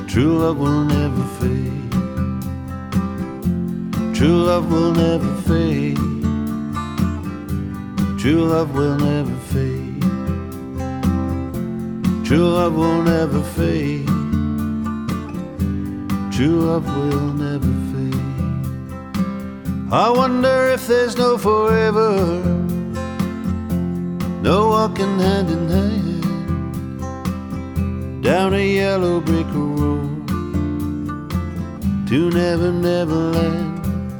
True love will never fade. True love will never fade. True love will never fade. True love will never fade. True love will never fade. I wonder if there's no forever, no walking hand in hand down a yellow brick road to Never Never Land.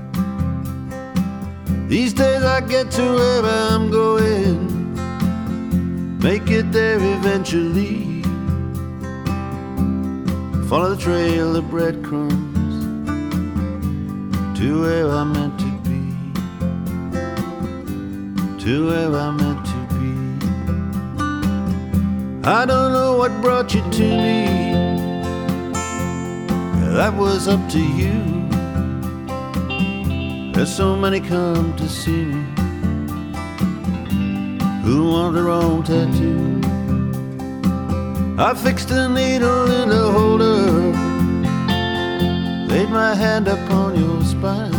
These days I get to where I'm going, make it there eventually, follow the trail of breadcrumbs to where I'm meant to be, to where I'm meant to be. I don't know what brought you to me, that was up to you. There's so many come to see me who want their own tattoo. I fixed a needle in a holder, laid my hand upon your spine,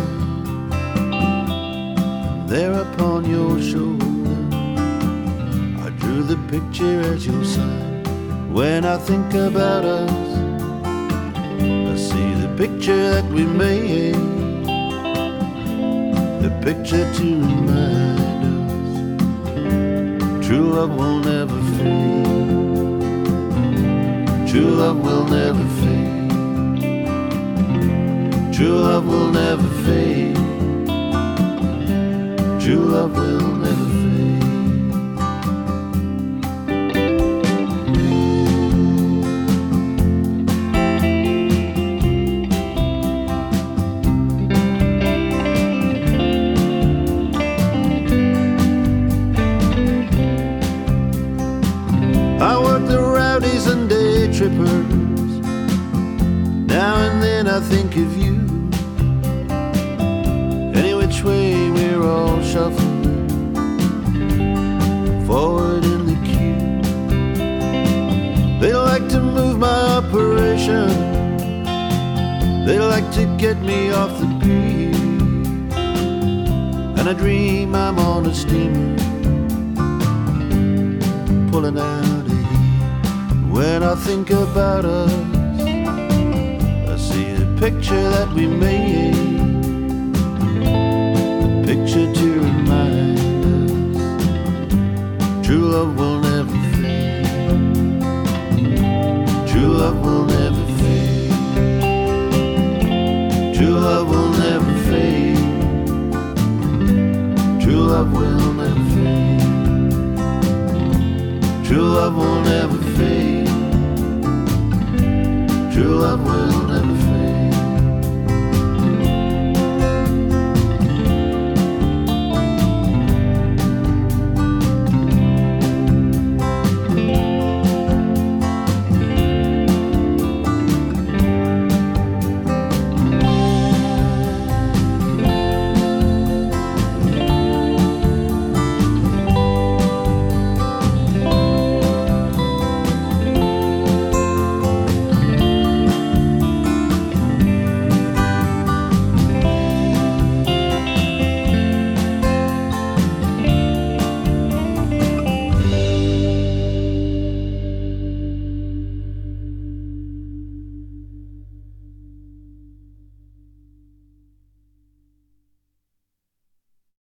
there upon your shoulder I drew the picture as your sign. When I think about us, I see the picture that we made, the picture to remind us true love will never fade. True love will never fade. True love will never fade. True love will never fade. I work the rowdies and day trippers. Now and then I think of you. Any which way we're all shuffling forward in the queue. They like to move my operation, they like to get me off the beat, and I dream I'm on a steamer pulling out. When I think about us, I see the picture that we made, the picture to remind us true love will never fade. True love will never fade. True love will never fade. True love will never fade. True love will never fade. True love will